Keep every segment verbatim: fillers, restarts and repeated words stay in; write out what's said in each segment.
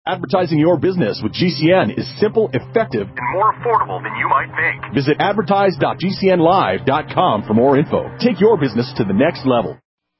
Advertising your business with G C N is simple, effective, and more affordable than you might think. Visit advertise dot g c n live dot com for more info. Take your business to the next level.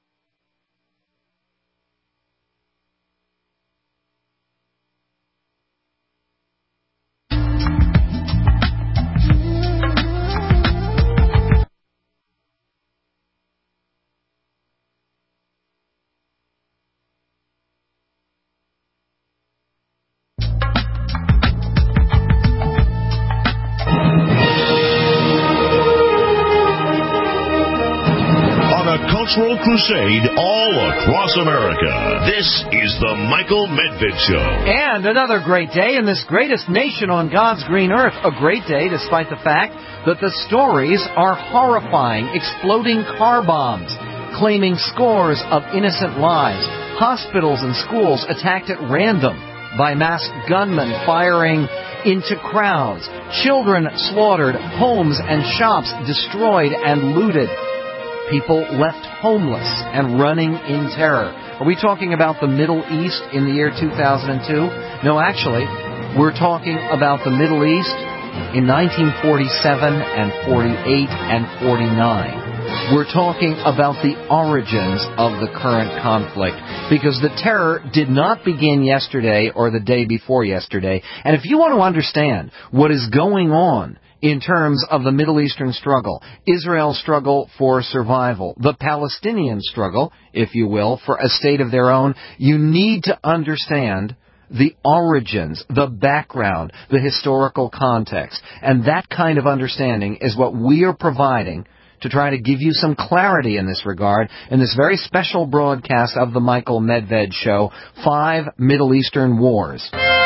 Cultural crusade all across America. This is the Michael Medved Show. And another great day in this greatest nation on God's green earth. A great day despite the fact that the stories are horrifying. Exploding car bombs, claiming scores of innocent lives. Hospitals and schools attacked at random by masked gunmen firing into crowds. Children slaughtered, homes and shops destroyed and looted. People left homeless and running in terror. Are we talking about the Middle East in the year two thousand two? No, actually, we're talking about the Middle East in nineteen forty-seven and forty-eight and forty-nine. We're talking about the origins of the current conflict, because the terror did not begin yesterday or the day before yesterday. And if you want to understand what is going on in terms of the Middle Eastern struggle, Israel's struggle for survival, the Palestinian struggle, if you will, for a state of their own, you need to understand the origins, the background, the historical context. And that kind of understanding is what we are providing to try to give you some clarity in this regard in this very special broadcast of the Michael Medved Show, Five Middle Eastern Wars.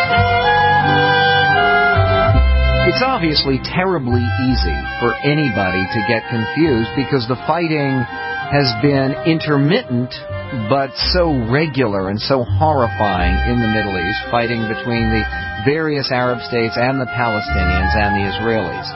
It's obviously terribly easy for anybody to get confused because the fighting has been intermittent but so regular and so horrifying in the Middle East, fighting between the various Arab states and the Palestinians and the Israelis.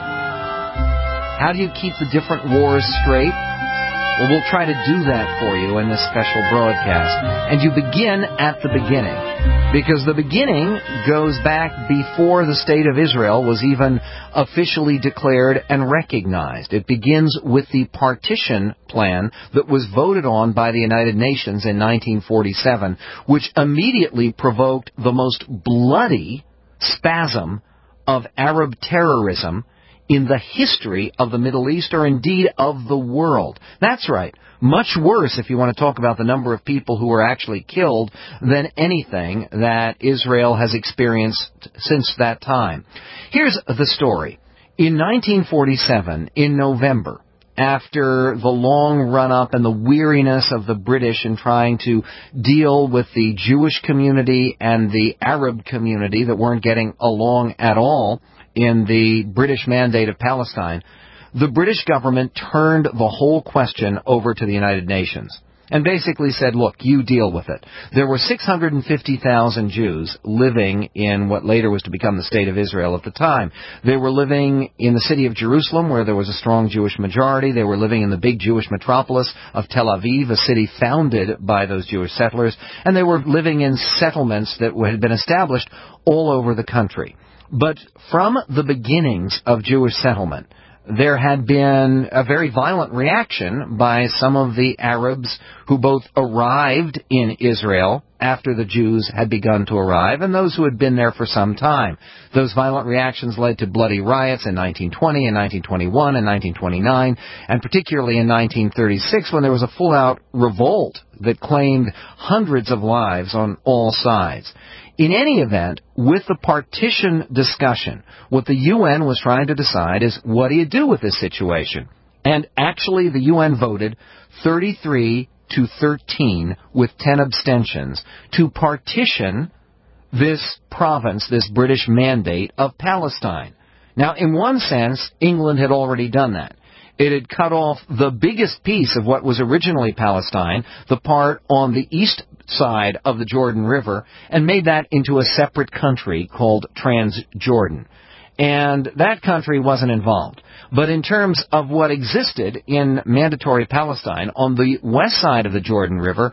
How do you keep the different wars straight? Well, we'll try to do that for you in this special broadcast. And you begin at the beginning, because the beginning goes back before the State of Israel was even officially declared and recognized. It begins with the partition plan that was voted on by the United Nations in nineteen forty-seven, which immediately provoked the most bloody spasm of Arab terrorism in the history of the Middle East, or indeed of the world. That's right. Much worse, if you want to talk about the number of people who were actually killed, than anything that Israel has experienced since that time. Here's the story. In nineteen forty-seven, in November, after the long run-up and the weariness of the British in trying to deal with the Jewish community and the Arab community that weren't getting along at all in the British Mandate of Palestine, the British government turned the whole question over to the United Nations and basically said, look, you deal with it. There were six hundred fifty thousand Jews living in what later was to become the State of Israel at the time. They were living in the city of Jerusalem, where there was a strong Jewish majority. They were living in the big Jewish metropolis of Tel Aviv, a city founded by those Jewish settlers. And they were living in settlements that had been established all over the country. But from the beginnings of Jewish settlement, there had been a very violent reaction by some of the Arabs who both arrived in Israel after the Jews had begun to arrive, and those who had been there for some time. Those violent reactions led to bloody riots in nineteen twenty, and nineteen twenty-one, and nineteen twenty-nine, and particularly in nineteen thirty-six, when there was a full-out revolt that claimed hundreds of lives on all sides. In any event, with the partition discussion, what the U N was trying to decide is, what do you do with this situation? And actually, the U N voted thirty-three to thirteen with ten abstentions to partition this province, this British Mandate of Palestine. Now, in one sense, England had already done that. It had cut off the biggest piece of what was originally Palestine, the part on the east side of the Jordan River, and made that into a separate country called Transjordan. And that country wasn't involved. But in terms of what existed in mandatory Palestine, on the west side of the Jordan River,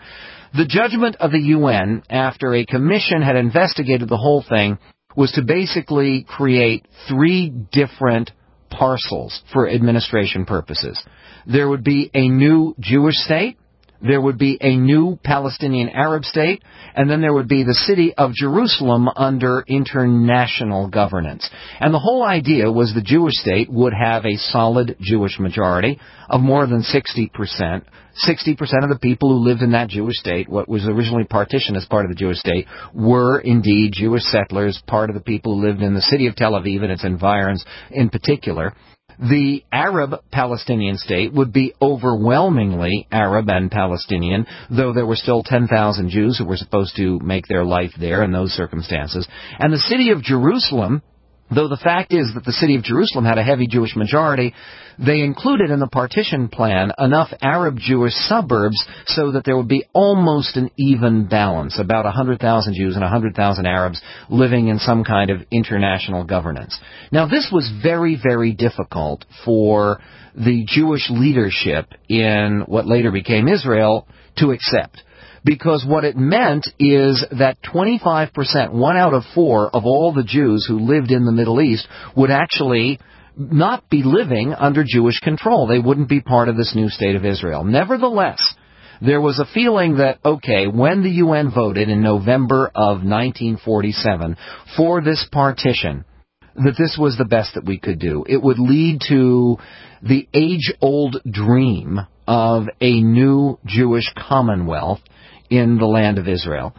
The judgment of the U N, after a commission had investigated the whole thing, was to basically create three different parcels for administration purposes. There would be a new Jewish state, there would be a new Palestinian Arab state, and then there would be the city of Jerusalem under international governance. And the whole idea was the Jewish state would have a solid Jewish majority of more than sixty percent. sixty percent of the people who lived in that Jewish state, what was originally partitioned as part of the Jewish state, were indeed Jewish settlers, part of the people who lived in the city of Tel Aviv and its environs in particular. The Arab Palestinian state would be overwhelmingly Arab and Palestinian, though there were still ten thousand Jews who were supposed to make their life there in those circumstances. And the city of Jerusalem, though the fact is that the city of Jerusalem had a heavy Jewish majority, they included in the partition plan enough Arab Jewish suburbs so that there would be almost an even balance, about one hundred thousand Jews and one hundred thousand Arabs living in some kind of international governance. Now, this was very, very difficult for the Jewish leadership in what later became Israel to accept. Because what it meant is that twenty-five percent, one out of four of all the Jews who lived in the Middle East would actually not be living under Jewish control. They wouldn't be part of this new state of Israel. Nevertheless, there was a feeling that, okay, when the U N voted in November of nineteen forty-seven for this partition, that this was the best that we could do. It would lead to the age-old dream of a new Jewish commonwealth in the land of Israel.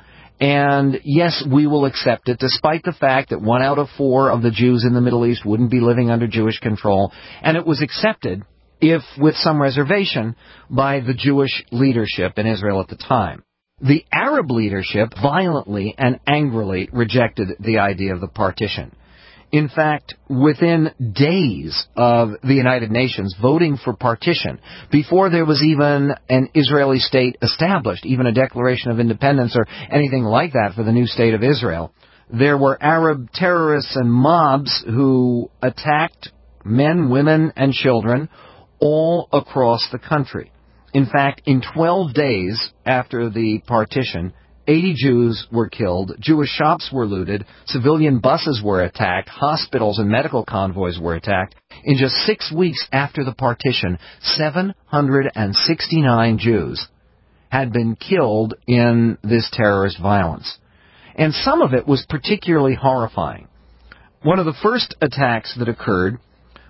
And yes, we will accept it, despite the fact that one out of four of the Jews in the Middle East wouldn't be living under Jewish control. And it was accepted, if with some reservation, by the Jewish leadership in Israel at the time. The Arab leadership violently and angrily rejected the idea of the partition. In fact, within days of the United Nations voting for partition, before there was even an Israeli state established, even a declaration of independence or anything like that for the new state of Israel, there were Arab terrorists and mobs who attacked men, women, and children all across the country. In fact, in twelve days after the partition, eighty Jews were killed, Jewish shops were looted, civilian buses were attacked, hospitals and medical convoys were attacked. In just six weeks after the partition, seven hundred sixty-nine Jews had been killed in this terrorist violence. And some of it was particularly horrifying. One of the first attacks that occurred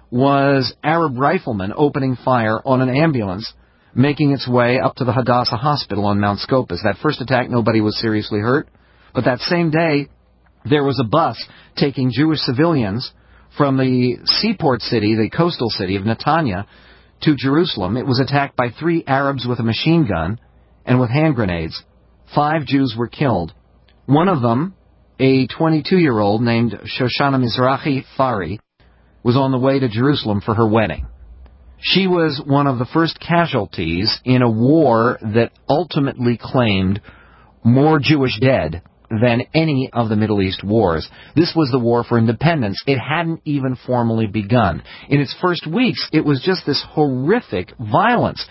was Arab riflemen opening fire on an ambulance making its way up to the Hadassah Hospital on Mount Scopus. That first attack, nobody was seriously hurt. But that same day, there was a bus taking Jewish civilians from the seaport city, the coastal city of Netanya, to Jerusalem. It was attacked by three Arabs with a machine gun and with hand grenades. Five Jews were killed. One of them, a twenty-two-year-old named Shoshana Mizrahi Fari, was on the way to Jerusalem for her wedding. She was one of the first casualties in a war that ultimately claimed more Jewish dead than any of the Middle East wars. This was the war for independence. It hadn't even formally begun. In its first weeks, it was just this horrific violence.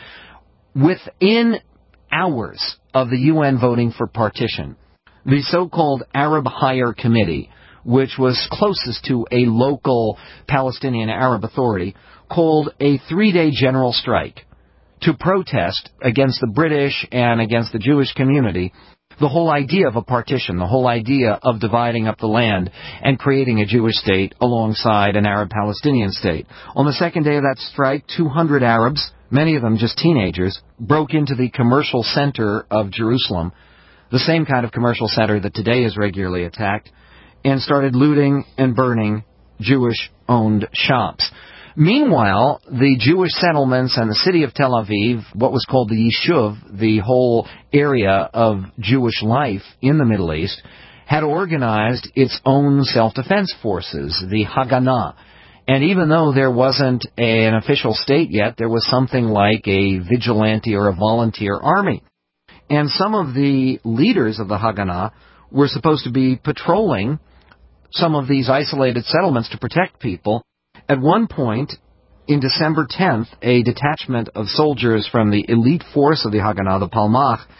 Within hours of the U N voting for partition, the so-called Arab Higher Committee, which was closest to a local Palestinian Arab authority, called a three-day general strike to protest against the British and against the Jewish community the whole idea of a partition, the whole idea of dividing up the land and creating a Jewish state alongside an Arab-Palestinian state. On the second day of that strike, two hundred Arabs, many of them just teenagers, broke into the commercial center of Jerusalem, the same kind of commercial center that today is regularly attacked, and started looting and burning Jewish-owned shops. Meanwhile, the Jewish settlements and the city of Tel Aviv, what was called the Yishuv, the whole area of Jewish life in the Middle East, had organized its own self-defense forces, the Haganah. And even though there wasn't a, an official state yet, there was something like a vigilante or a volunteer army. And some of the leaders of the Haganah were supposed to be patrolling some of these isolated settlements to protect people. At one point, in December tenth, a detachment of soldiers from the elite force of the Haganah, the Palmach,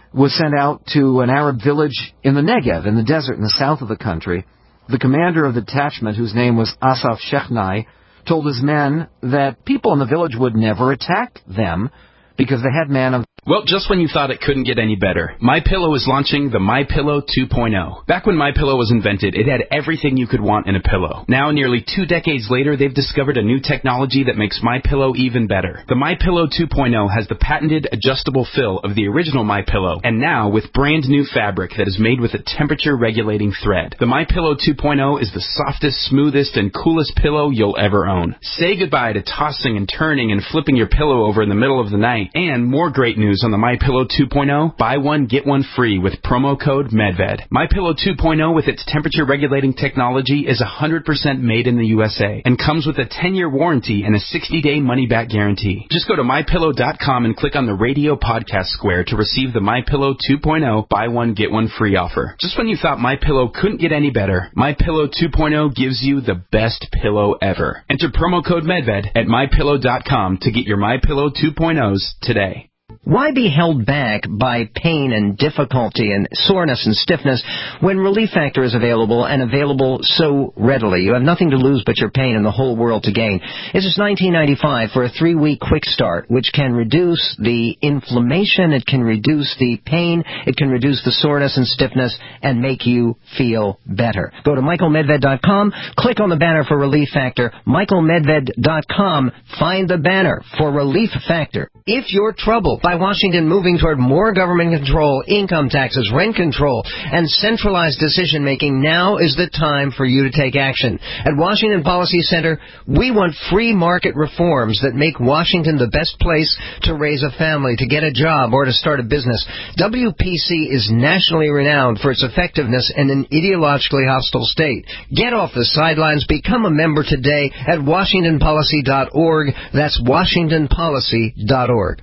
was sent out to an Arab village in the Negev, in the desert in the south of the country. The commander of the detachment, whose name was Asaf Shechnai, told his men that people in the village would never attack them because they had men of... Well, just when you thought it couldn't get any better, MyPillow is launching the MyPillow two point oh. Back when MyPillow was invented, it had everything you could want in a pillow. Now, nearly two decades later, they've discovered a new technology that makes MyPillow even better. The MyPillow two point oh has the patented adjustable fill of the original MyPillow, and now with brand new fabric that is made with a temperature-regulating thread. The MyPillow two point oh is the softest, smoothest, and coolest pillow you'll ever own. Say goodbye to tossing and turning and flipping your pillow over in the middle of the night. And more great news on the MyPillow two point oh, buy one, get one free with promo code MEDVED. MyPillow two point oh with its temperature-regulating technology is one hundred percent made in the U S A and comes with a ten-year warranty and a sixty-day money-back guarantee. Just go to My Pillow dot com and click on the radio podcast square to receive the MyPillow two point oh buy one, get one free offer. Just when you thought MyPillow couldn't get any better, MyPillow two point oh gives you the best pillow ever. Enter promo code MEDVED at My Pillow dot com to get your MyPillow two point ohs today. Why be held back by pain and difficulty and soreness and stiffness when Relief Factor is available and available so readily? You have nothing to lose but your pain and the whole world to gain. It's just nineteen ninety-five for a three-week quick start, which can reduce the inflammation, it can reduce the pain, it can reduce the soreness and stiffness, and make you feel better. Go to Michael Medved dot com, click on the banner for Relief Factor, Michael Medved dot com, find the banner for Relief Factor. If you're troubled by Washington moving toward more government control, income taxes, rent control, and centralized decision-making, now is the time for you to take action. At Washington Policy Center, we want free market reforms that make Washington the best place to raise a family, to get a job, or to start a business. W P C is nationally renowned for its effectiveness in an ideologically hostile state. Get off the sidelines. Become a member today at washington policy dot org. That's washington policy dot org.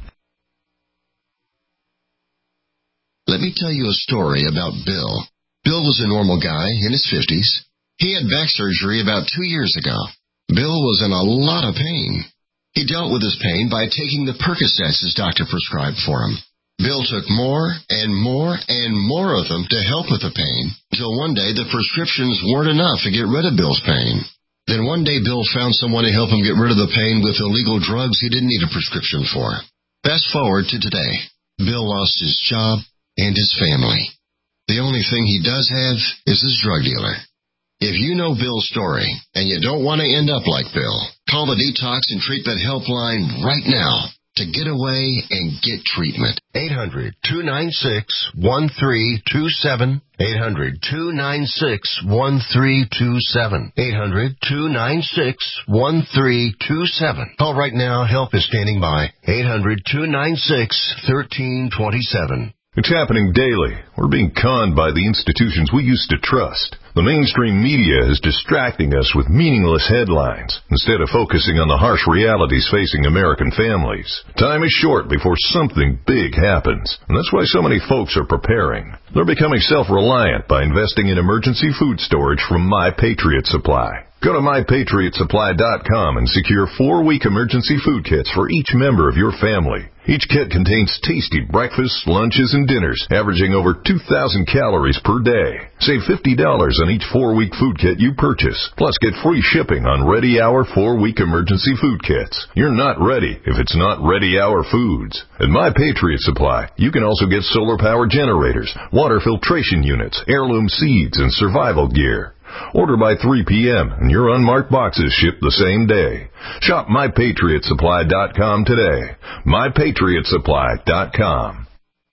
Let me tell you a story about Bill. Bill was a normal guy in his fifties. He had back surgery about two years ago. Bill was in a lot of pain. He dealt with his pain by taking the Percocets his doctor prescribed for him. Bill took more and more and more of them to help with the pain, until one day the prescriptions weren't enough to get rid of Bill's pain. Then one day Bill found someone to help him get rid of the pain with illegal drugs he didn't need a prescription for. Fast forward to today. Bill lost his job and his family. The only thing he does have is his drug dealer. If you know Bill's story and you don't want to end up like Bill, call the Detox and Treatment Helpline right now to get away and get treatment. eight hundred, two nine six, one three two seven. eight hundred, two nine six, one three two seven. eight hundred, two nine six, one three two seven. Call right now. Help is standing by. eight hundred, two nine six, one three two seven. It's happening daily. We're being conned by the institutions we used to trust. The mainstream media is distracting us with meaningless headlines instead of focusing on the harsh realities facing American families. Time is short before something big happens, and that's why so many folks are preparing. They're becoming self-reliant by investing in emergency food storage from My Patriot Supply. Go to my patriot supply dot com and secure four-week emergency food kits for each member of your family. Each kit contains tasty breakfasts, lunches, and dinners, averaging over two thousand calories per day. Save fifty dollars on each four-week food kit you purchase. Plus, get free shipping on Ready Hour four-week emergency food kits. You're not ready if it's not Ready Hour foods. At My Patriot Supply, you can also get solar power generators, water filtration units, heirloom seeds, and survival gear. Order by three p.m. and your unmarked boxes ship the same day. Shop my patriot supply dot com today. my patriot supply dot com.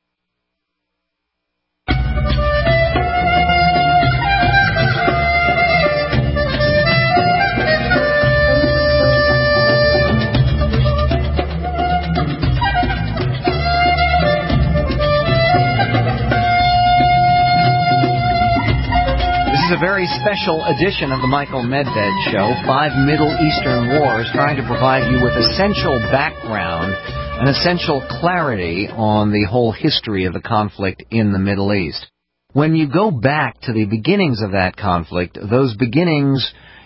A very special edition of the Michael Medved Show, Five Middle Eastern Wars, trying to provide you with essential background and essential clarity on the whole history of the conflict in the Middle East. When you go back to the beginnings of that conflict, those beginnings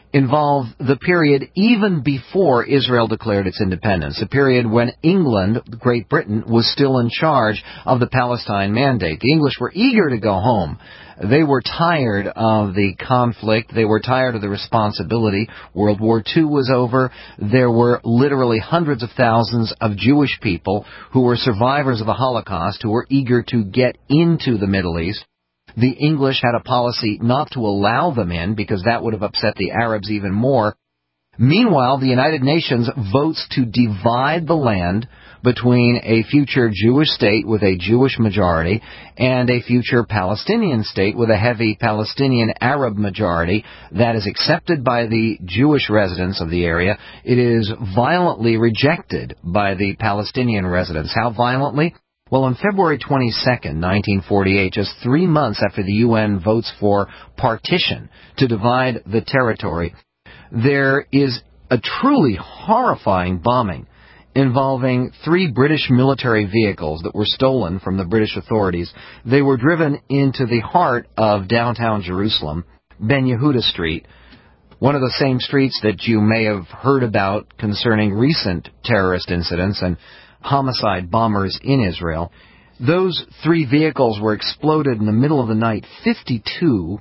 involve the period even before Israel declared its independence, a period when England, Great Britain, was still in charge of the Palestine Mandate. The English were eager to go home. They were tired of the conflict. They were tired of the responsibility. World War Two was over. There were literally hundreds of thousands of Jewish people who were survivors of the Holocaust who were eager to get into the Middle East. The English had a policy not to allow them in because that would have upset the Arabs even more. Meanwhile, the United Nations votes to divide the land between a future Jewish state with a Jewish majority and a future Palestinian state with a heavy Palestinian Arab majority. That is accepted by the Jewish residents of the area. It is violently rejected by the Palestinian residents. How violently? Well, on February twenty-second, nineteen forty-eight, just three months after the U N votes for partition to divide the territory, there is a truly horrifying bombing involving three British military vehicles that were stolen from the British authorities. They were driven into the heart of downtown Jerusalem, Ben Yehuda Street, one of the same streets that you may have heard about concerning recent terrorist incidents and homicide bombers in Israel. Those three vehicles were exploded in the middle of the night. fifty-two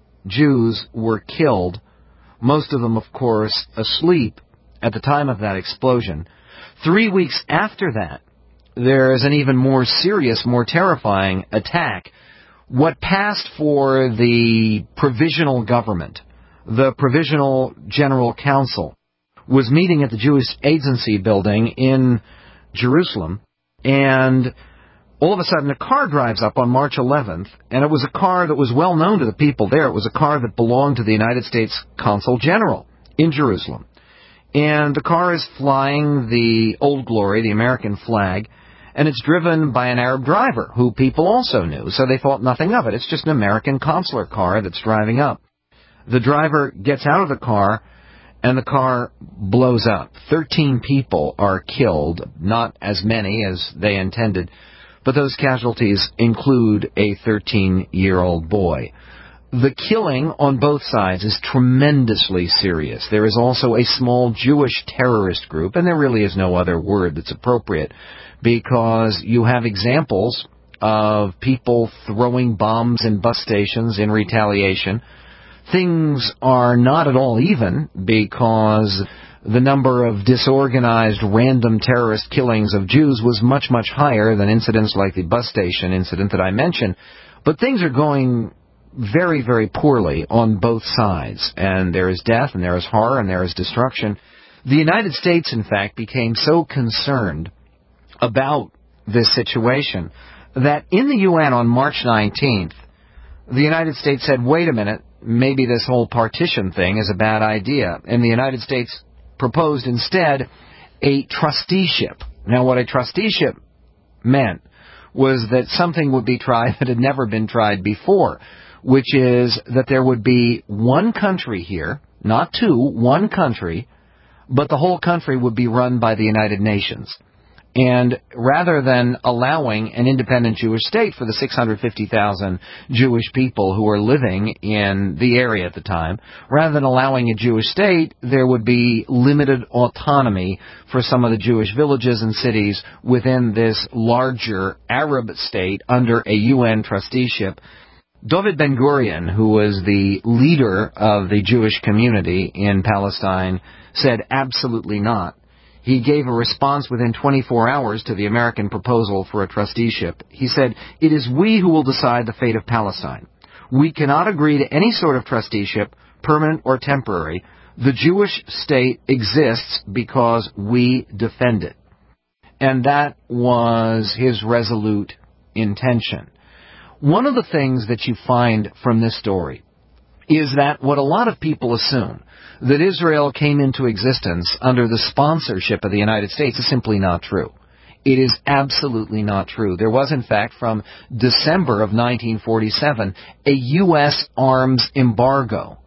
Jews were killed, most of them, of course, asleep at the time of that explosion. Three weeks after that, there is an even more serious, more terrifying attack. What passed for the provisional government, the Provisional General Council, was meeting at the Jewish Agency building in Jerusalem, and all of a sudden a car drives up on March eleventh, and it was a car that was well known to the people there. It was a car that belonged to the United States Consul General in Jerusalem. And the car is flying the Old Glory, the American flag, and it's driven by an Arab driver who people also knew, so they thought nothing of it. It's just an American consular car that's driving up. The driver gets out of the car, and the car blows up. Thirteen people are killed, not as many as they intended, but those casualties include a thirteen-year-old boy. The killing on both sides is tremendously serious. There is also a small Jewish terrorist group, and there really is no other word that's appropriate, because you have examples of people throwing bombs in bus stations in retaliation. Things are not at all even, because the number of disorganized, random terrorist killings of Jews was much, much higher than incidents like the bus station incident that I mentioned. But things are going very, very poorly on both sides, and there is death, and there is horror, and there is destruction. The United States, in fact, became so concerned about this situation that in the U N on March nineteenth, the United States said, wait a minute, maybe this whole partition thing is a bad idea, and the United States proposed instead a trusteeship. Now, what a trusteeship meant was that something would be tried that had never been tried before, which is that there would be one country here, not two, one country, but the whole country would be run by the United Nations. And rather than allowing an independent Jewish state for the six hundred fifty thousand Jewish people who were living in the area at the time, rather than allowing a Jewish state, there would be limited autonomy for some of the Jewish villages and cities within this larger Arab state under a U N trusteeship. David Ben-Gurion, who was the leader of the Jewish community in Palestine, said absolutely not. He gave a response within twenty-four hours to the American proposal for a trusteeship. He said, "It is we who will decide the fate of Palestine. We cannot agree to any sort of trusteeship, permanent or temporary. The Jewish state exists because we defend it." And that was his resolute intention. One of the things that you find from this story is that what a lot of people assume, that Israel came into existence under the sponsorship of the United States, is simply not true. It is absolutely not true. There was, in fact, from December of nineteen forty-seven, a U S arms embargo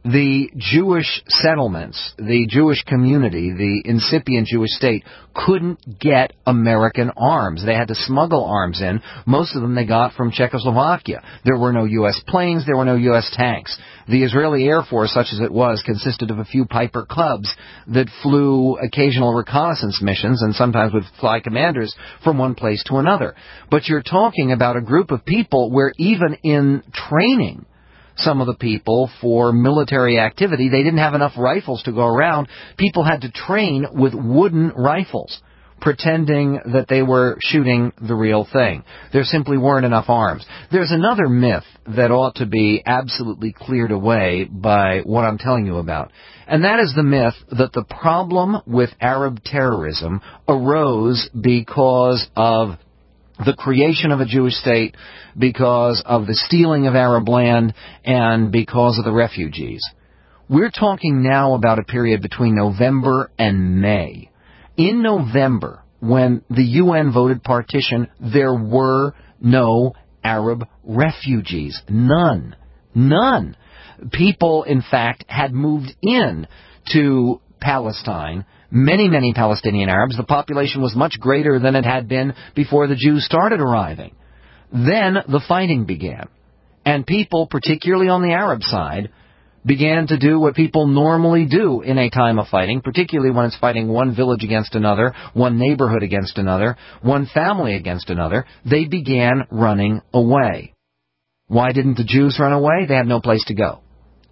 the Jewish settlements, the Jewish community, the incipient Jewish state, couldn't get American arms. They had to smuggle arms in. Most of them they got from Czechoslovakia. There were no U S planes. There were no U S tanks. The Israeli Air Force, such as it was, consisted of a few Piper Cubs that flew occasional reconnaissance missions and sometimes would fly commanders from one place to another. But you're talking about a group of people where even in training, some of the people for military activity, they didn't have enough rifles to go around. People had to train with wooden rifles, pretending that they were shooting the real thing. There simply weren't enough arms. There's another myth that ought to be absolutely cleared away by what I'm telling you about, and that is the myth that the problem with Arab terrorism arose because of the creation of a Jewish state, because of the stealing of Arab land, and because of the refugees. We're talking now about a period between November and May. In November, when the U N voted partition, there were no Arab refugees. None. None. People, in fact, had moved in to Palestine. Many, many Palestinian Arabs. The population was much greater than it had been before the Jews started arriving. Then the fighting began. And people, particularly on the Arab side, began to do what people normally do in a time of fighting, particularly when it's fighting one village against another, one neighborhood against another, one family against another. They began running away. Why didn't the Jews run away? They had no place to go.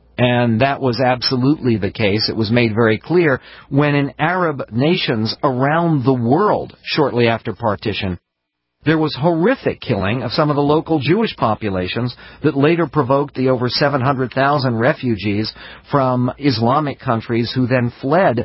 And that was absolutely the case. It was made very clear when in Arab nations around the world, shortly after partition, there was horrific killing of some of the local Jewish populations that later provoked the over seven hundred thousand refugees from Islamic countries who then fled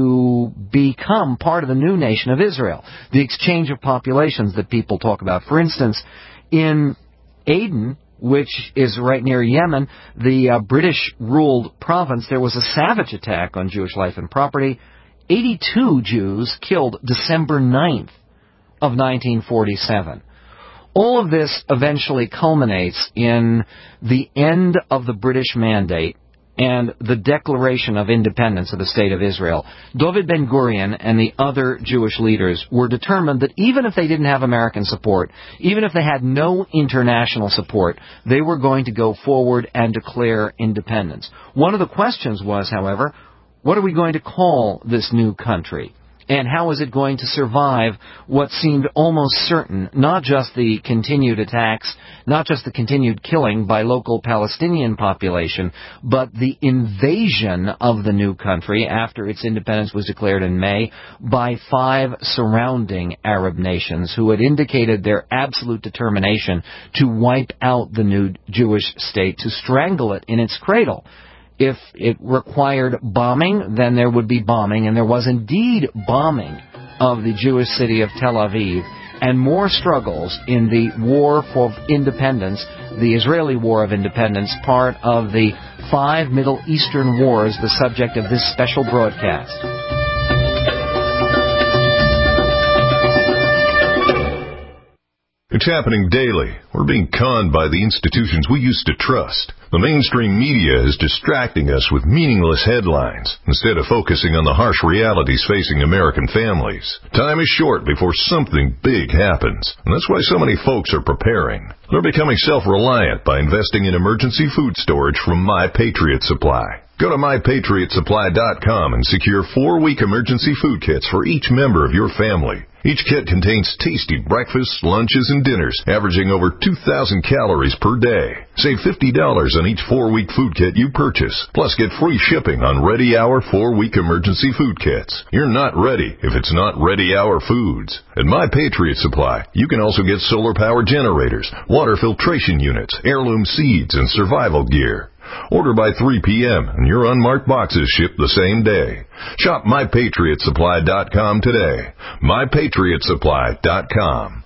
to become part of the new nation of Israel. The exchange of populations that people talk about. For instance, in Aden, which is right near Yemen, the uh, British-ruled province, there was a savage attack on Jewish life and property. eighty-two Jews killed December ninth of nineteen forty-seven. All of this eventually culminates in the end of the British Mandate and the declaration of independence of the State of Israel. David Ben-Gurion and the other Jewish leaders were determined that even if they didn't have American support, even if they had no international support, they were going to go forward and declare independence. One of the questions was, however, what are we going to call this new country? And how is it going to survive what seemed almost certain, not just the continued attacks, not just the continued killing by local Palestinian population, but the invasion of the new country after its independence was declared in May by five surrounding Arab nations who had indicated their absolute determination to wipe out the new Jewish state, to strangle it in its cradle. If it required bombing, then there would be bombing, and there was indeed bombing of the Jewish city of Tel Aviv, and more struggles in the War for Independence, the Israeli War of Independence, part of the five Middle Eastern wars, the subject of this special broadcast. It's happening daily. We're being conned by the institutions we used to trust. The mainstream media is distracting us with meaningless headlines instead of focusing on the harsh realities facing American families. Time is short before something big happens, and that's why so many folks are preparing. They're becoming self-reliant by investing in emergency food storage from My Patriot Supply. Go to my patriot supply dot com and secure four-week emergency food kits for each member of your family. Each kit contains tasty breakfasts, lunches, and dinners, averaging over two thousand calories per day. Save fifty dollars on each four-week food kit you purchase, plus get free shipping on Ready Hour four-week emergency food kits. You're not ready if it's not Ready Hour foods. At My Patriot Supply, you can also get solar power generators, water filtration units, heirloom seeds, and survival gear. Order by three p.m. and your unmarked boxes ship the same day. Shop my patriot supply dot com today. my patriot supply dot com.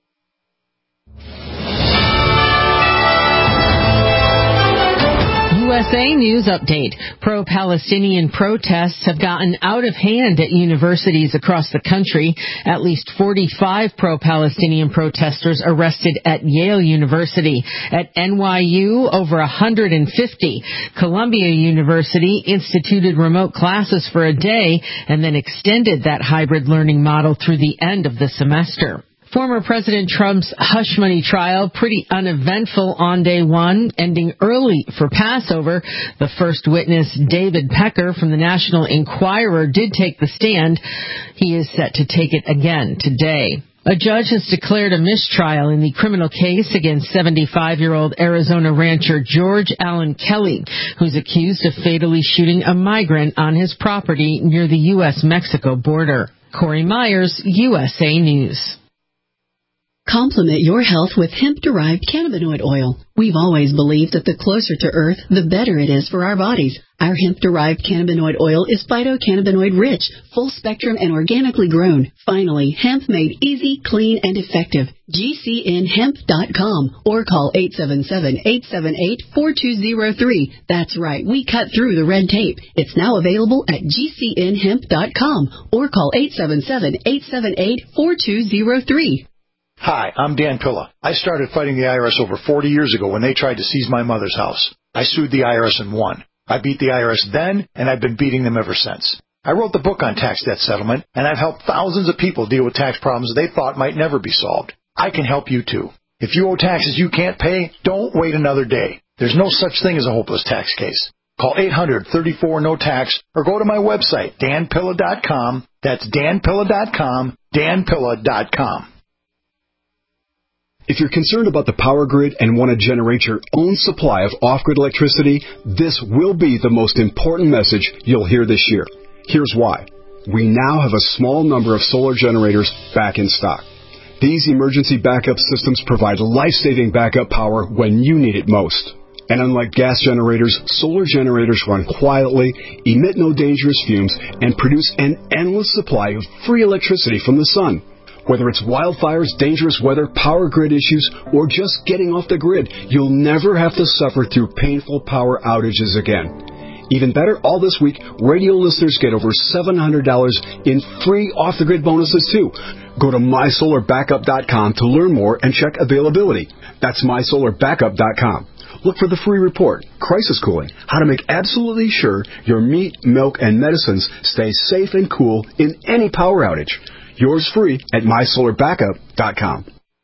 U S A News Update. Pro-Palestinian protests have gotten out of hand at universities across the country. At least forty-five pro-Palestinian protesters arrested at Yale University. At N Y U, over one hundred fifty. Columbia University instituted remote classes for a day and then extended that hybrid learning model through the end of the semester. Former President Trump's hush money trial, pretty uneventful on day one, ending early for Passover. The first witness, David Pecker from the National Enquirer, did take the stand. He is set to take it again today. A judge has declared a mistrial in the criminal case against seventy-five-year-old Arizona rancher George Allen Kelly, who's accused of fatally shooting a migrant on his property near the U S Mexico border. Corey Myers, U S A News. Complement your health with hemp-derived cannabinoid oil. We've always believed that the closer to Earth, the better it is for our bodies. Our hemp-derived cannabinoid oil is phytocannabinoid-rich, full-spectrum, and organically grown. Finally, hemp made easy, clean, and effective. G C N hemp dot com or call eight seven seven, eight seven eight, four two zero three. That's right, we cut through the red tape. It's now available at G C N hemp dot com or call eight seven seven, eight seven eight, four two zero three. Hi, I'm Dan Pilla. I started fighting the I R S over forty years ago when they tried to seize my mother's house. I sued the I R S and won. I beat the I R S then, and I've been beating them ever since. I wrote the book on tax debt settlement, and I've helped thousands of people deal with tax problems they thought might never be solved. I can help you too. If you owe taxes you can't pay, don't wait another day. There's no such thing as a hopeless tax case. Call eight hundred, thirty-four, no tax or go to my website, dan pilla dot com. That's dan pilla dot com, dan pilla dot com. If you're concerned about the power grid and want to generate your own supply of off-grid electricity, this will be the most important message you'll hear this year. Here's why. We now have a small number of solar generators back in stock. These emergency backup systems provide life-saving backup power when you need it most. And unlike gas generators, solar generators run quietly, emit no dangerous fumes, and produce an endless supply of free electricity from the sun. Whether it's wildfires, dangerous weather, power grid issues, or just getting off the grid, you'll never have to suffer through painful power outages again. Even better, all this week, radio listeners get over seven hundred dollars in free off-the-grid bonuses, too. Go to my solar backup dot com to learn more and check availability. That's my solar backup dot com. Look for the free report, Crisis Cooling, how to make absolutely sure your meat, milk, and medicines stay safe and cool in any power outage. Yours free at my solar backup dot com.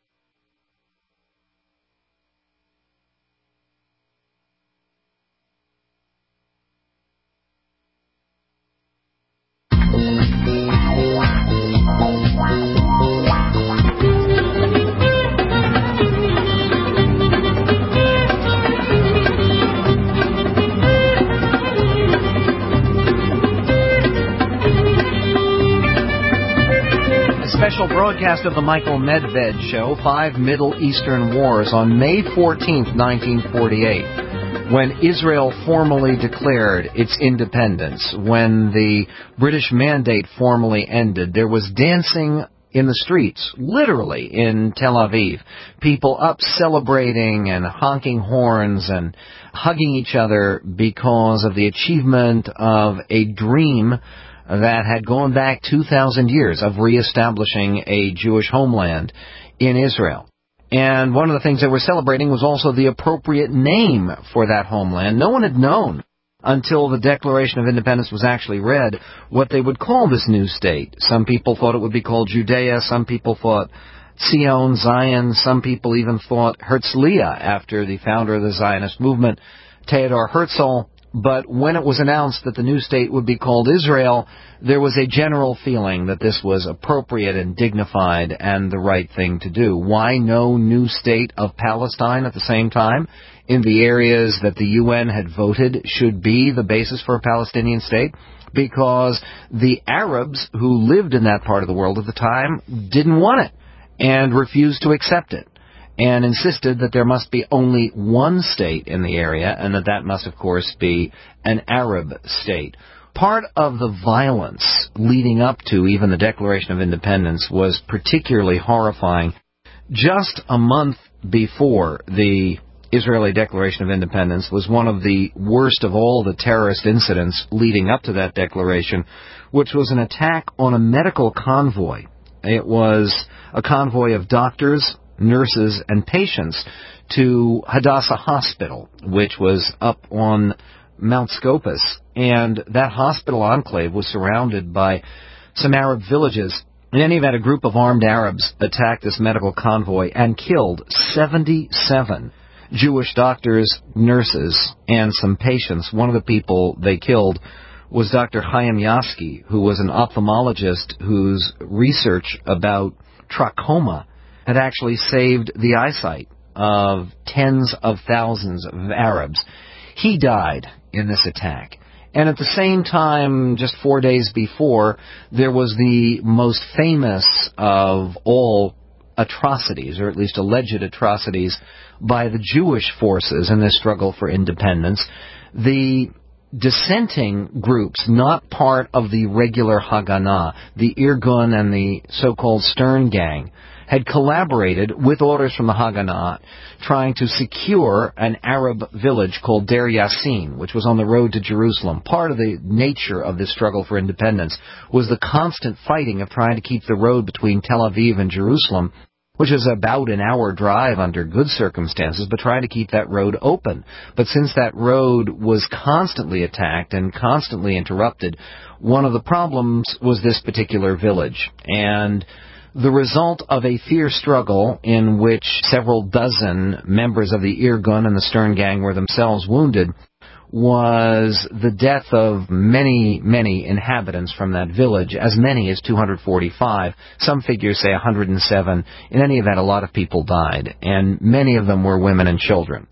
Special broadcast of the Michael Medved Show, Five Middle Eastern Wars, on May fourteenth, nineteen forty-eight, when Israel formally declared its independence, when the British Mandate formally ended. There was dancing in the streets, literally, in Tel Aviv. People up celebrating and honking horns and hugging each other because of the achievement of a dream that had gone back two thousand years of reestablishing a Jewish homeland in Israel. And one of the things they were celebrating was also the appropriate name for that homeland. No one had known until the Declaration of Independence was actually read what they would call this new state. Some people thought it would be called Judea. Some people thought Zion, Zion. Some people even thought Herzliya, after the founder of the Zionist movement, Theodor Herzl. But when it was announced that the new state would be called Israel, there was a general feeling that this was appropriate and dignified and the right thing to do. Why no new state of Palestine at the same time in the areas that the U N had voted should be the basis for a Palestinian state? Because the Arabs who lived in that part of the world at the time didn't want it and refused to accept it, and insisted that there must be only one state in the area, and that that must, of course, be an Arab state. Part of the violence leading up to even the Declaration of Independence was particularly horrifying. Just a month before the Israeli Declaration of Independence was one of the worst of all the terrorist incidents leading up to that declaration, which was an attack on a medical convoy. It was a convoy of doctors, nurses, and patients to Hadassah Hospital, which was up on Mount Scopus. And that hospital enclave was surrounded by some Arab villages. In any event, a group of armed Arabs attacked this medical convoy and killed seventy-seven Jewish doctors, nurses, and some patients. One of the people they killed was Doctor Chaim Yasky, who was an ophthalmologist whose research about trachoma had actually saved the eyesight of tens of thousands of Arabs. He died in this attack. And at the same time, just four days before, there was the most famous of all atrocities, or at least alleged atrocities, by the Jewish forces in this struggle for independence. The dissenting groups, not part of the regular Haganah, the Irgun and the so-called Stern Gang, had collaborated with orders from the Haganah trying to secure an Arab village called Deir Yassin, which was on the road to Jerusalem. Part of the nature of this struggle for independence was the constant fighting of trying to keep the road between Tel Aviv and Jerusalem, which is about an hour drive under good circumstances, but trying to keep that road open. But since that road was constantly attacked and constantly interrupted, one of the problems was this particular village. And the result of a fierce struggle in which several dozen members of the Irgun and the Stern Gang were themselves wounded was the death of many, many inhabitants from that village, as many as two hundred forty-five. Some figures say one hundred seven. In any event, a lot of people died, and many of them were women and children.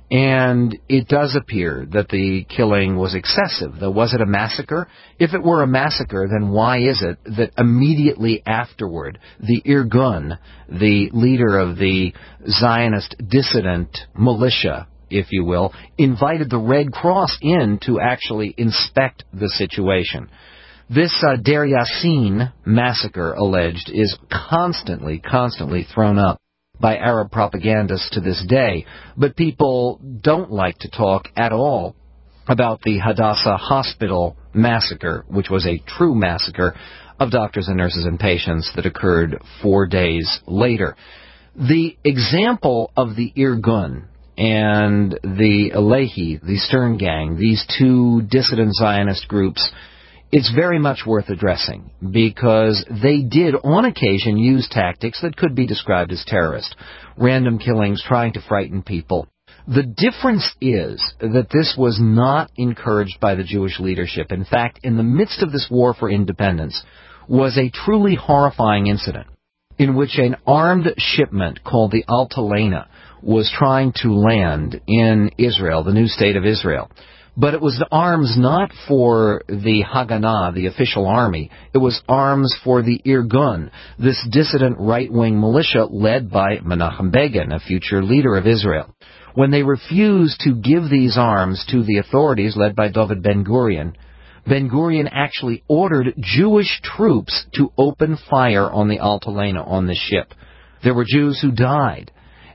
And it does appear that the killing was excessive, though. Was it a massacre? If it were a massacre, then why is it that immediately afterward, the Irgun, the leader of the Zionist dissident militia, if you will, invited the Red Cross in to actually inspect the situation? This uh, Deir Yassin massacre, alleged, is constantly, constantly thrown up by Arab propagandists to this day, but people don't like to talk at all about the Hadassah Hospital massacre, which was a true massacre of doctors and nurses and patients that occurred four days later. The example of the Irgun and the Alehi, the Stern Gang, these two dissident Zionist groups, it's very much worth addressing, because they did on occasion use tactics that could be described as terrorist, random killings, trying to frighten people. The difference is that this was not encouraged by the Jewish leadership. In fact, in the midst of this war for independence was a truly horrifying incident in which an armed shipment called the Altalena was trying to land in Israel, the new state of Israel. But it was arms not for the Haganah, the official army. It was arms for the Irgun, this dissident right-wing militia led by Menachem Begin, a future leader of Israel. When they refused to give these arms to the authorities led by David Ben-Gurion, Ben-Gurion actually ordered Jewish troops to open fire on the Altalena, on the ship. There were Jews who died.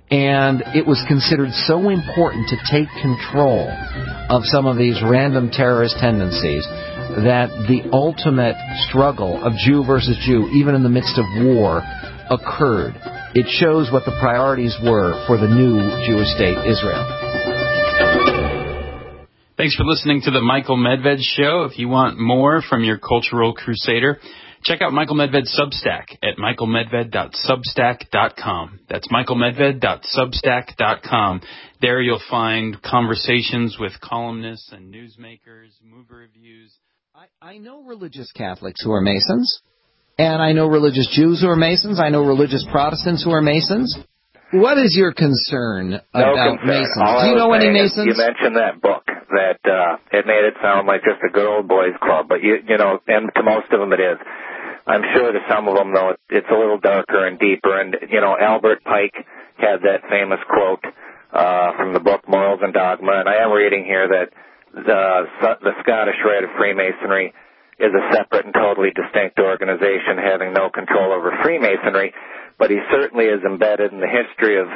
And it was considered so important to take control of some of these random terrorist tendencies that the ultimate struggle of Jew versus Jew, even in the midst of war, occurred. It shows what the priorities were for the new Jewish state, Israel. Thanks for listening to the Michael Medved Show. If you want more from your cultural crusader, check out Michael Medved's Substack at michael medved dot substack dot com. That's michael medved dot substack dot com. There you'll find conversations with columnists and newsmakers, movie reviews. I, I know religious Catholics who are Masons, and I know religious Jews who are Masons. I know religious Protestants who are Masons. What is your concern no about concern. Masons? All Do you know any Masons? You mentioned that book that uh, it made it sound like just a good old boys club, but you you know, and to most of them it is. I'm sure to some of them, though, it's a little darker and deeper. And, you know, Albert Pike had that famous quote uh, from the book Morals and Dogma. And I am reading here that the, the Scottish Rite of Freemasonry is a separate and totally distinct organization having no control over Freemasonry. But he certainly is embedded in the history of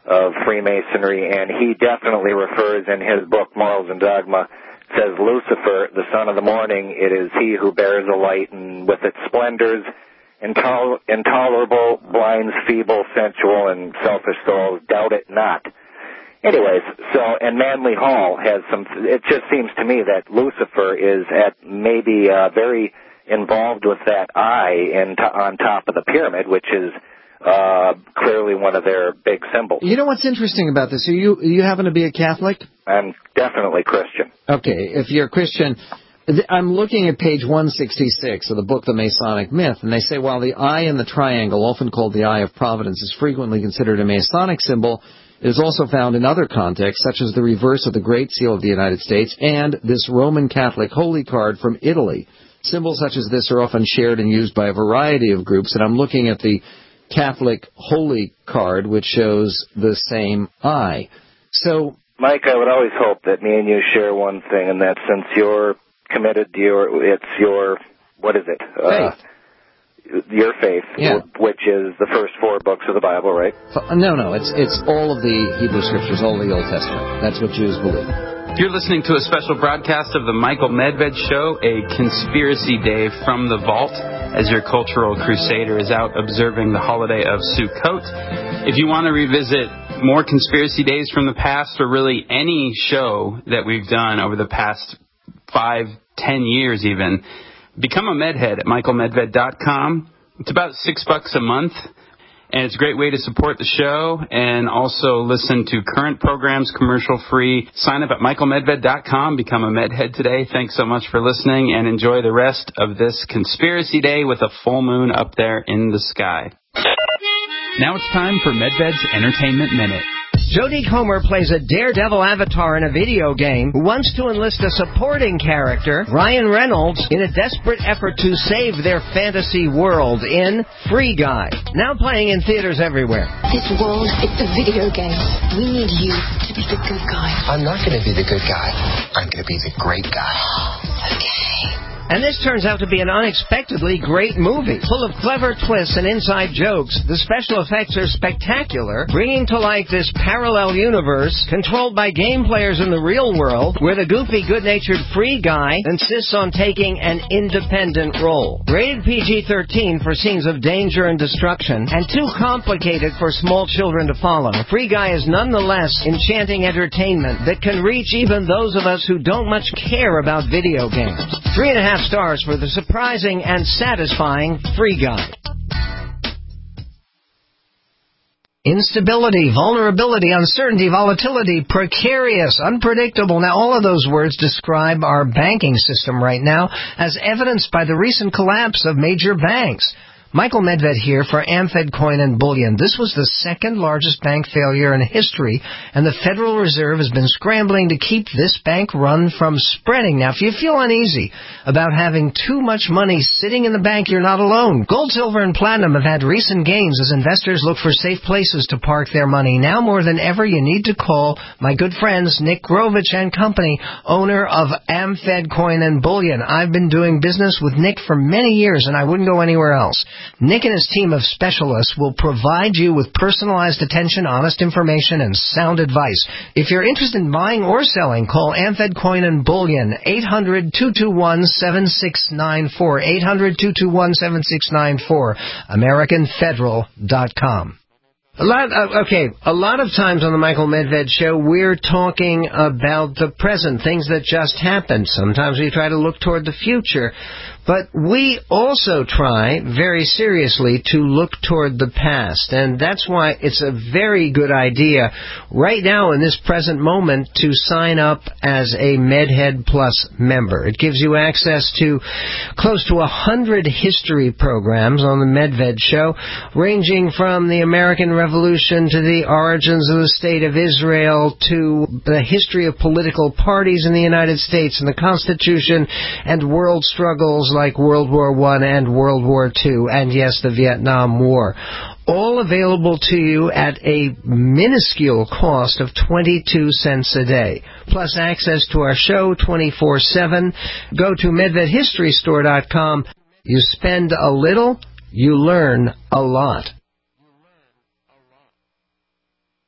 of Freemasonry, and he definitely refers in his book, Morals and Dogma, says Lucifer, the son of the morning, it is he who bears the light, and with its splendors, intol- intolerable, blinds, feeble, sensual, and selfish souls, doubt it not. Anyways, so, and Manly Hall has some, it just seems to me that Lucifer is at maybe uh, very involved with that eye in t- on top of the pyramid, which is uh, clearly one of their big symbols. You know what's interesting about this? Are you, you happen to be a Catholic? I'm definitely Christian. Okay, if you're a Christian, I'm looking at page one sixty-six of the book The Masonic Myth, and they say, while the eye in the triangle, often called the Eye of Providence, is frequently considered a Masonic symbol, it is also found in other contexts, such as the reverse of the Great Seal of the United States and this Roman Catholic holy card from Italy. Symbols such as this are often shared and used by a variety of groups, and I'm looking at the Catholic holy card, which shows the same eye. So, Mike, I would always hope that me and you share one thing, and that since you're committed to your, it's your, what is it? Faith. Uh, your faith, yeah. which is the first four books of the Bible, right? No, no, it's it's all of the Hebrew Scriptures, all of the Old Testament. That's what Jews believe. You're listening to a special broadcast of the Michael Medved Show, a conspiracy day from the vault, as your cultural crusader is out observing the holiday of Sukkot. If you want to revisit more conspiracy days from the past, or really any show that we've done over the past five, ten years even, become a Medhead at michael medved dot com. It's about six bucks a month. And it's a great way to support the show and also listen to current programs commercial-free. Sign up at michael medved dot com. Become a Medhead today. Thanks so much for listening, and enjoy the rest of this conspiracy day with a full moon up there in the sky. Now it's time for Medved's Entertainment Minute. Jodie Comer plays a daredevil avatar in a video game who wants to enlist a supporting character, Ryan Reynolds, in a desperate effort to save their fantasy world in Free Guy. Now playing in theaters everywhere. This world, it's a video game. We need you to be the good guy. I'm not going to be the good guy. I'm going to be the great guy. Okay. And this turns out to be an unexpectedly great movie, full of clever twists and inside jokes. The special effects are spectacular, bringing to light this parallel universe controlled by game players in the real world, where the goofy, good-natured Free Guy insists on taking an independent role. Rated P G thirteen for scenes of danger and destruction, and too complicated for small children to follow. Free Guy is nonetheless enchanting entertainment that can reach even those of us who don't much care about video games. Three and a half stars for the surprising and satisfying Free Guy. Instability, vulnerability, uncertainty, volatility, precarious, unpredictable. Now, all of those words describe our banking system right now, as evidenced by the recent collapse of major banks. Michael Medved here for AmFed Coin and Bullion. This was the second largest bank failure in history, and the Federal Reserve has been scrambling to keep this bank run from spreading. Now, if you feel uneasy about having too much money sitting in the bank, you're not alone. Gold, silver, and platinum have had recent gains as investors look for safe places to park their money. Now more than ever, you need to call my good friends Nick Grovich and Company, owner of AmFed Coin and Bullion. I've been doing business with Nick for many years, and I wouldn't go anywhere else. Nick and his team of specialists will provide you with personalized attention, honest information, and sound advice. If you're interested in buying or selling, call AmFed Coin and Bullion, eight hundred, two two one, seven six nine four, eight hundred, two two one, seven six nine four, American Federal dot com. A lot, uh, okay, a lot of times on the Michael Medved Show, we're talking about the present, things that just happened. Sometimes we try to look toward the future. But we also try, very seriously, to look toward the past. And that's why it's a very good idea right now in this present moment to sign up as a Medhead Plus member. It gives you access to close to a hundred history programs on the Medved Show, ranging from the American Revolution to the origins of the State of Israel to the history of political parties in the United States and the Constitution and world struggles like World War One and World War Two, and yes, the Vietnam War. All available to you at a minuscule cost of twenty-two cents a day. Plus access to our show twenty-four seven. Go to medved history store dot com. You spend a little, you learn a lot.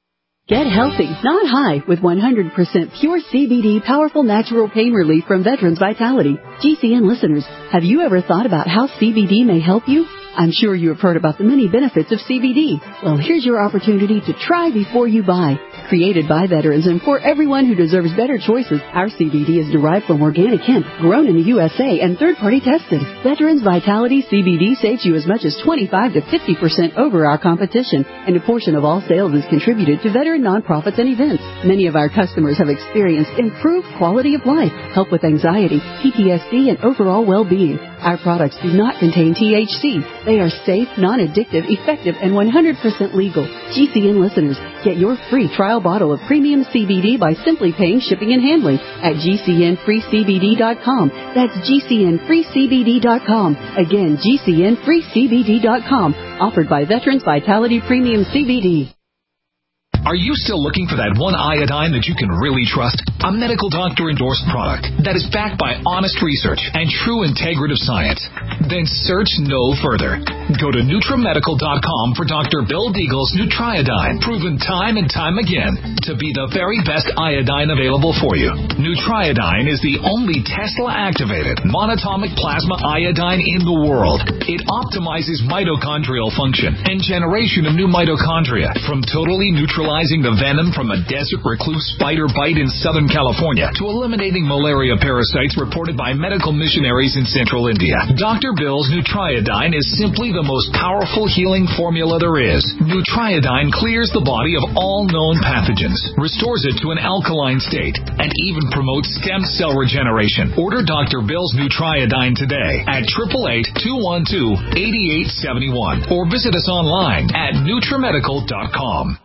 Get healthy, not high, with one hundred percent pure C B D powerful natural pain relief from Veterans Vitality. G C N listeners, have you ever thought about how C B D may help you? I'm sure you have heard about the many benefits of C B D. Well, here's your opportunity to try before you buy. Created by veterans and for everyone who deserves better choices, our C B D is derived from organic hemp, grown in the U S A, and third-party tested. Veterans Vitality C B D saves you as much as twenty-five to fifty percent over our competition, and a portion of all sales is contributed to veteran nonprofits and events. Many of our customers have experienced improved quality of life, help with anxiety, P T S D, and overall well-being. Our products do not contain T H C. They are safe, non-addictive, effective, and one hundred percent legal. G C N listeners, get your free trial bottle of premium C B D by simply paying shipping and handling at G C N free C B D dot com. That's G C N free C B D dot com. Again, G C N free C B D dot com. Offered by Veterans Vitality Premium C B D. Are you still looking for that one iodine that you can really trust? A medical doctor endorsed product that is backed by honest research and true integrative science? Then search no further. Go to Nutramedical dot com for Doctor Bill Deagle's Nutriodine, proven time and time again to be the very best iodine available for you. Nutriodine is the only Tesla-activated monatomic plasma iodine in the world. It optimizes mitochondrial function and generation of new mitochondria from totally neutralizing the venom from a desert recluse spider bite in Southern California to eliminating malaria parasites reported by medical missionaries in central India. Doctor Bill's Nutriodine is simply the most powerful healing formula there is. Nutriodine clears the body of all known pathogens, restores it to an alkaline state, and even promotes stem cell regeneration. Order Doctor Bill's Nutriodine today at eight eight eight, two one two, eight eight seven one or visit us online at Nutramedical dot com.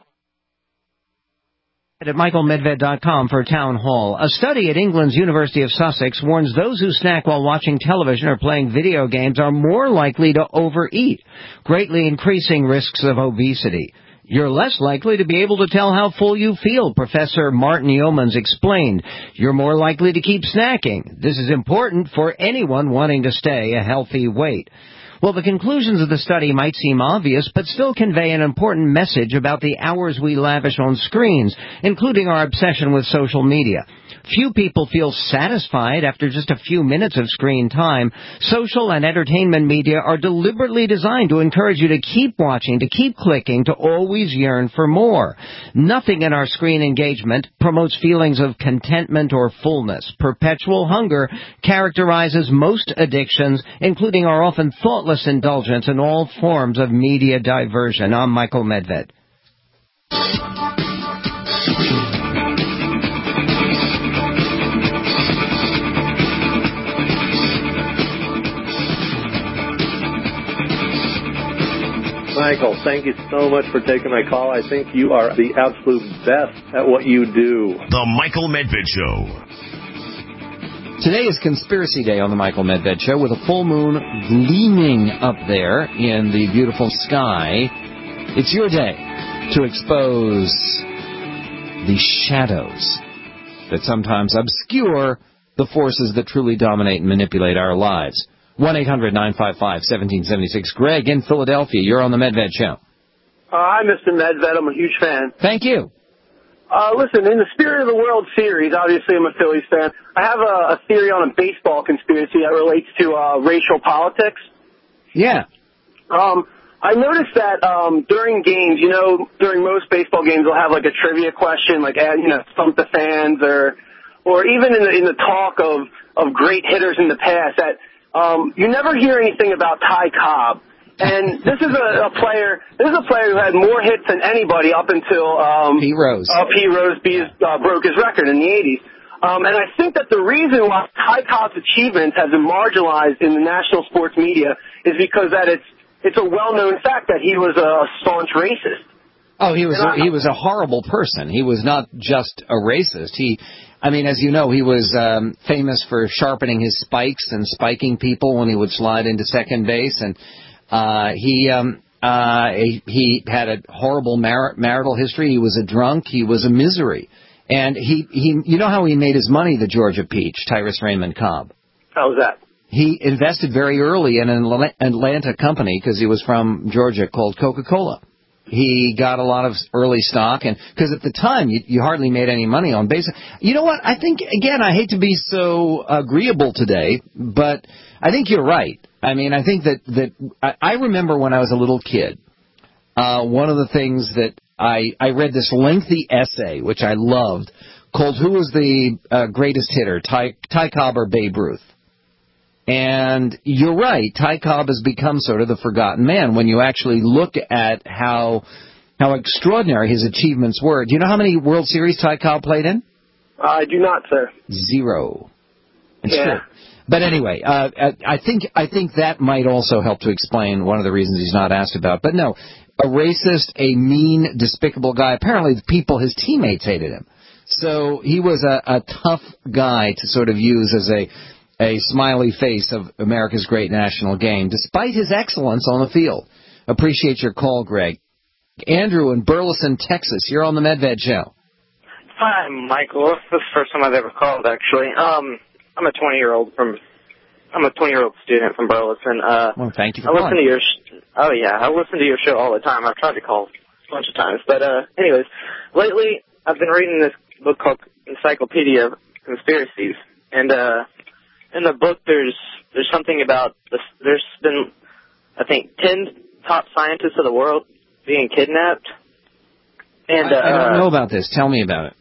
At Michael Medved dot com for Town Hall. A study at England's University of Sussex warns those who snack while watching television or playing video games are more likely to overeat, greatly increasing risks of obesity. You're less likely to be able to tell how full you feel, Professor Martin Yeomans explained. You're more likely to keep snacking. This is important for anyone wanting to stay a healthy weight. Well, the conclusions of the study might seem obvious, but still convey an important message about the hours we lavish on screens, including our obsession with social media. Few people feel satisfied after just a few minutes of screen time. Social and entertainment media are deliberately designed to encourage you to keep watching, to keep clicking, to always yearn for more. Nothing in our screen engagement promotes feelings of contentment or fullness. Perpetual hunger characterizes most addictions, including our often thoughtless indulgence in all forms of media diversion. I'm Michael Medved. Michael, thank you so much for taking my call. I think you are the absolute best at what you do. The Michael Medved Show. Today is Conspiracy Day on the Michael Medved Show with a full moon gleaming up there in the beautiful sky. It's your day to expose the shadows that sometimes obscure the forces that truly dominate and manipulate our lives. one eight hundred nine five five one seven seven six. Greg in Philadelphia, you're on the Medved Show. Uh, hi, Mister Medved. I'm a huge fan. Thank you. Uh, listen, in the spirit of the World Series, obviously I'm a Phillies fan, I have a, a theory on a baseball conspiracy that relates to uh, racial politics. Yeah. Um, I noticed that um, during games, you know, during most baseball games, they'll have like a trivia question, like, you know, stump the fans, or or even in the, in the talk of, of great hitters in the past, that Um, you never hear anything about Ty Cobb, and this is a, a player. This is a player who had more hits than anybody up until um, P. Rose. Uh, P. Rose uh, broke his record in the eighties. Um, and I think that the reason why Ty Cobb's achievements have been marginalized in the national sports media is because that it's it's a well-known fact that he was a staunch racist. Oh, he was a, he was a horrible person. He was not just a racist. He. I mean, as you know, he was um, famous for sharpening his spikes and spiking people when he would slide into second base. And uh, he um, uh, he, he had a horrible mar- marital history. He was a drunk. He was a misery. And he, he, you know how he made his money, the Georgia Peach, Tyrus Raymond Cobb? How was that? He invested very early in an Atlanta company, because he was from Georgia, called Coca-Cola. He got a lot of early stock, and because at the time you, you hardly made any money on basic. You know what? I think, again, I hate to be so agreeable today, but I think you're right. I mean, I think that, that I, I remember when I was a little kid, uh, one of the things that I, I read this lengthy essay, which I loved, called Who Was the uh, Greatest Hitter, Ty, Ty Cobb or Babe Ruth? And you're right, Ty Cobb has become sort of the forgotten man when you actually look at how how extraordinary his achievements were. Do you know how many World Series Ty Cobb played in? I do not, sir. Zero. It's yeah. true. But anyway, uh, I think I think that might also help to explain one of the reasons he's not asked about. But no, a racist, a mean, despicable guy. Apparently the people, his teammates hated him. So he was a, a tough guy to sort of use as a... a smiley face of America's great national game, despite his excellence on the field. Appreciate your call, Greg. Andrew in Burleson, Texas. You're on the Medved Show. Hi, Michael. This is the first time I've ever called, actually. Um, I'm a twenty-year-old from, I'm a twenty-year-old student from Burleson. Uh, well, thank you for I calling. listen to your, sh- oh yeah, I listen to your show all the time. I've tried to call a bunch of times, but uh, anyways, lately I've been reading this book called Encyclopedia of Conspiracies, and uh. in the book, there's there's something about this. There's been, I think, ten top scientists of the world being kidnapped. And I, I don't uh, know about this. Tell me about it.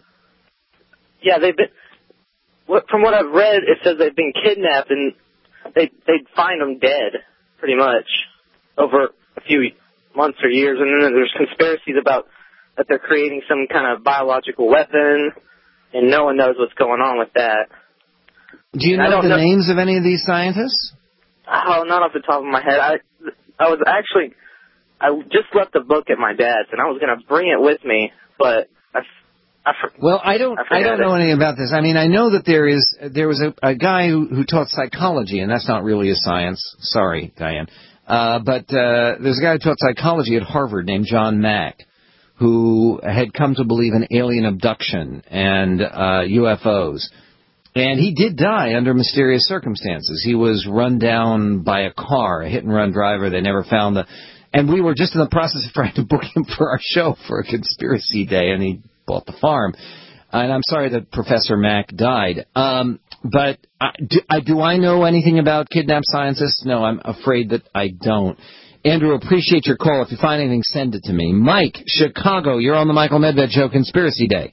Yeah, they've been. What, from what I've read, it says they've been kidnapped, and they they'd find them dead, pretty much, over a few months or years. And then there's conspiracies about that they're creating some kind of biological weapon, and no one knows what's going on with that. Do you know the know. names of any of these scientists? Oh, not off the top of my head. I I was actually, I just left the book at my dad's, and I was going to bring it with me, but I, I Well, I don't I, I don't know it. anything about this. I mean, I know that there is there was a, a guy who, who taught psychology, and that's not really a science. Sorry, Diane. Uh, but uh, there's a guy who taught psychology at Harvard named John Mack, who had come to believe in alien abduction and uh, U F Os. And he did die under mysterious circumstances. He was run down by a car, a hit-and-run driver. They never found the... And we were just in the process of trying to book him for our show for a conspiracy day, and he bought the farm. And I'm sorry that Professor Mack died. Um, but I, do, I, do I know anything about kidnapped scientists? No, I'm afraid that I don't. Andrew, appreciate your call. If you find anything, send it to me. Mike, Chicago, you're on the Michael Medved Show Conspiracy Day.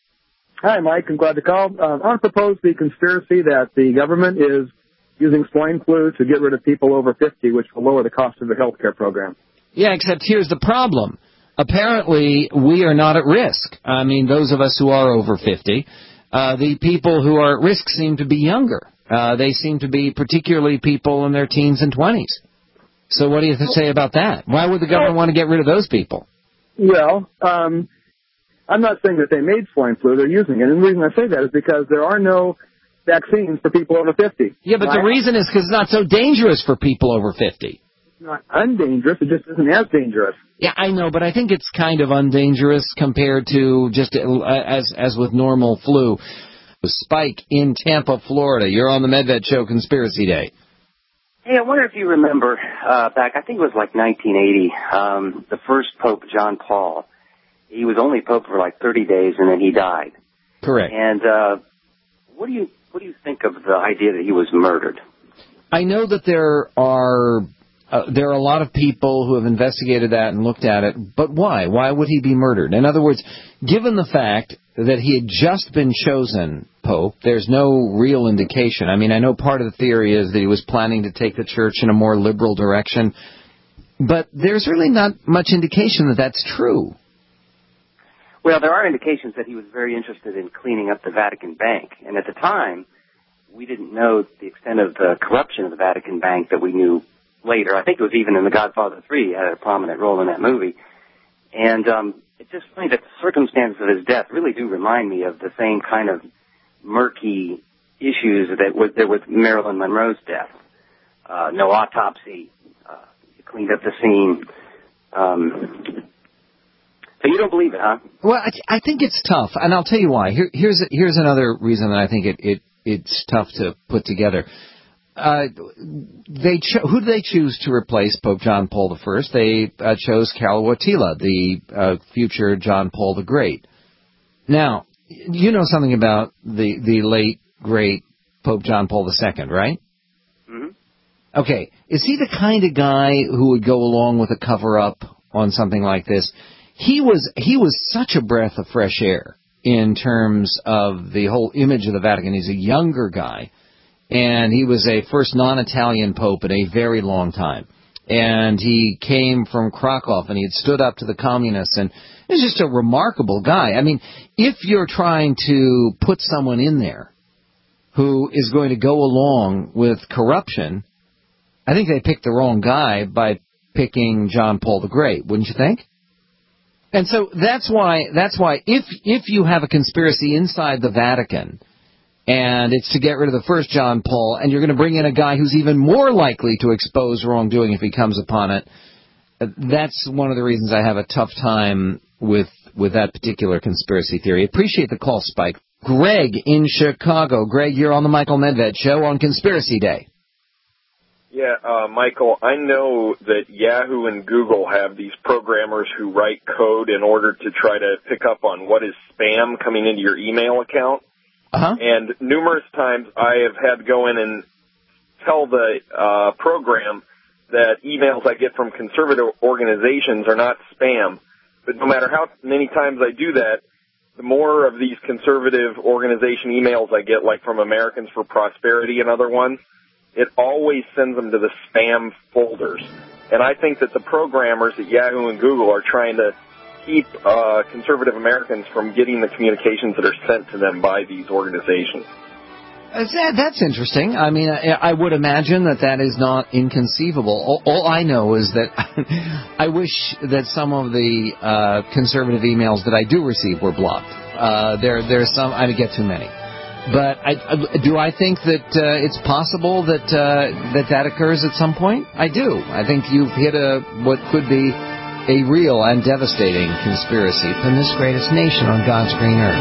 Hi, Mike. I'm glad to call. Uh, I want to propose the conspiracy that the government is using swine flu to get rid of people over fifty, which will lower the cost of the health care program. Yeah, except here's the problem. Apparently, we are not at risk. I mean, those of us who are over fifty, uh, the people who are at risk seem to be younger. Uh, they seem to be particularly people in their teens and twenties. So what do you say about that? Why would the government want to get rid of those people? Well, um... I'm not saying that they made swine flu. They're using it. And the reason I say that is because there are no vaccines for people over fifty. Yeah, but the reason is because it's not so dangerous for people over fifty. It's not undangerous. It just isn't as dangerous. Yeah, I know, but I think it's kind of undangerous compared to just uh, as as with normal flu. Spike in Tampa, Florida. You're on the Medved Show Conspiracy Day. Hey, I wonder if you remember uh, back, I think it was like nineteen eighty, um, the first Pope, John Paul. He was only Pope for like thirty days, and then he died. Correct. And uh, what do you what do you think of the idea that he was murdered? I know that there are uh, there are a lot of people who have investigated that and looked at it, but why? Why would he be murdered? In other words, given the fact that he had just been chosen Pope, there's no real indication. I mean, I know part of the theory is that he was planning to take the church in a more liberal direction, but there's really not much indication that that's true. Well, there are indications that he was very interested in cleaning up the Vatican Bank. And at the time, we didn't know the extent of the corruption of the Vatican Bank that we knew later. I think it was even in The Godfather three. He had a prominent role in that movie. And um, it's just funny that the circumstances of his death really do remind me of the same kind of murky issues that was there with Marilyn Monroe's death. Uh, no autopsy. Uh, he cleaned up the scene. Um So you don't believe it, huh? Well, I, I think it's tough, and I'll tell you why. Here, here's here's another reason that I think it, it it's tough to put together. uh, they cho- who did they choose to replace Pope John Paul the First? They uh, chose Karol Wojtyla, the uh, future John Paul the Great. Now, you know something about the, the late, great Pope John Paul the Second, right? Mm-hmm. Okay. Is he the kind of guy who would go along with a cover-up on something like this? He was he was such a breath of fresh air in terms of the whole image of the Vatican. He's a younger guy, and he was a first non-Italian pope in a very long time. And he came from Krakow, and he had stood up to the communists, and he's just a remarkable guy. I mean, if you're trying to put someone in there who is going to go along with corruption, I think they picked the wrong guy by picking John Paul the Great, wouldn't you think? And so that's why that's why if if you have a conspiracy inside the Vatican, and it's to get rid of the first John Paul, and you're going to bring in a guy who's even more likely to expose wrongdoing if he comes upon it, that's one of the reasons I have a tough time with with that particular conspiracy theory. Appreciate the call, Spike. Greg in Chicago. Greg, you're on the Michael Medved Show on Conspiracy Day. Yeah, uh, Michael, I know that Yahoo and Google have these programmers who write code in order to try to pick up on what is spam coming into your email account. Uh-huh. And numerous times I have had to go in and tell the uh, program that emails I get from conservative organizations are not spam. But no matter how many times I do that, the more of these conservative organization emails I get, like from Americans for Prosperity and other ones, it always sends them to the spam folders. And I think that the programmers at Yahoo and Google are trying to keep uh, conservative Americans from getting the communications that are sent to them by these organizations. That's interesting. I mean, I would imagine that that is not inconceivable. All, all I know is that I wish that some of the uh, conservative emails that I do receive were blocked. Uh, there, there's some, I get too many. But I, do I think that uh, it's possible that uh, that that occurs at some point? I do. I think you've hit a what could be a real and devastating conspiracy from this greatest nation on God's green earth.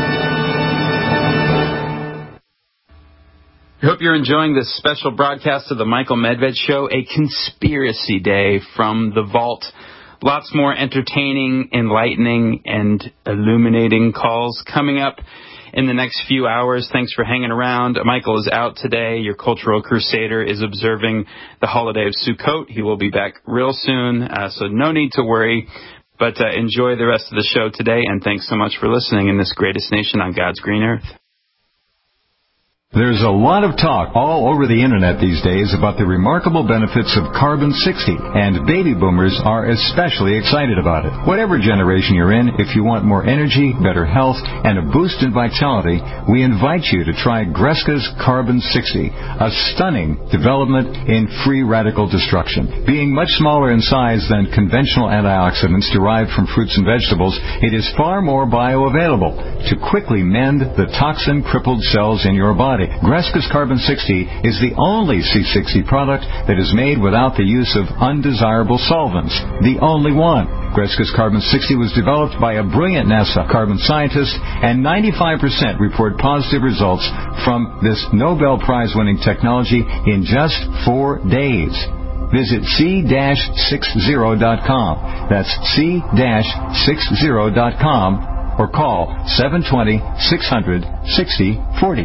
I hope you're enjoying this special broadcast of the Michael Medved Show, a conspiracy day from the vault. Lots more entertaining, enlightening, and illuminating calls coming up in the next few hours. Thanks for hanging around. Michael is out today. Your cultural crusader is observing the holiday of Sukkot. He will be back real soon, uh, so no need to worry. But uh, enjoy the rest of the show today, and thanks so much for listening in this greatest nation on God's green earth. There's a lot of talk all over the internet these days about the remarkable benefits of Carbon sixty, and baby boomers are especially excited about it. Whatever generation you're in, if you want more energy, better health, and a boost in vitality, we invite you to try Greska's Carbon sixty, a stunning development in free radical destruction. Being much smaller in size than conventional antioxidants derived from fruits and vegetables, it is far more bioavailable to quickly mend the toxin-crippled cells in your body. Greska's Carbon sixty is the only C sixty product that is made without the use of undesirable solvents. The only one. Greska's Carbon sixty was developed by a brilliant NASA carbon scientist, and ninety-five percent report positive results from this Nobel Prize-winning technology in just four days. Visit C sixty dot com. That's C sixty dot com or call seven two zero, six hundred, sixty forty.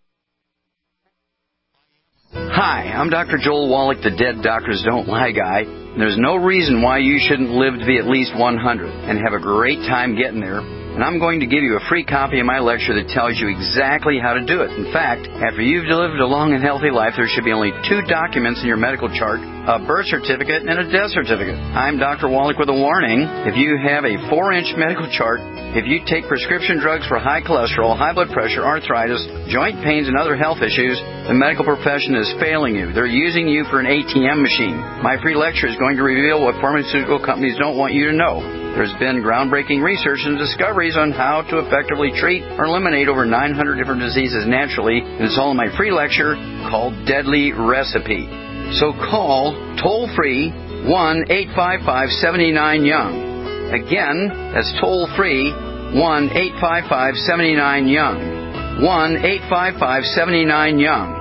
Hi, I'm Doctor Joel Wallach, the Dead Doctors Don't Lie guy. There's no reason why you shouldn't live to be at least one hundred and have a great time getting there. And I'm going to give you a free copy of my lecture that tells you exactly how to do it. In fact, after you've lived a long and healthy life, there should be only two documents in your medical chart, a birth certificate and a death certificate. I'm Doctor Wallach with a warning. If you have a four-inch medical chart, if you take prescription drugs for high cholesterol, high blood pressure, arthritis, joint pains, and other health issues, the medical profession is failing you. They're using you for an A T M machine. My free lecture is going to reveal what pharmaceutical companies don't want you to know. There's been groundbreaking research and discoveries on how to effectively treat or eliminate over nine hundred different diseases naturally, and it's all in my free lecture called Deadly Recipe. So call toll-free one eight five five, seven nine, young. Again, that's toll-free one eight five five, seven nine, young. one eight five five, seven nine, young.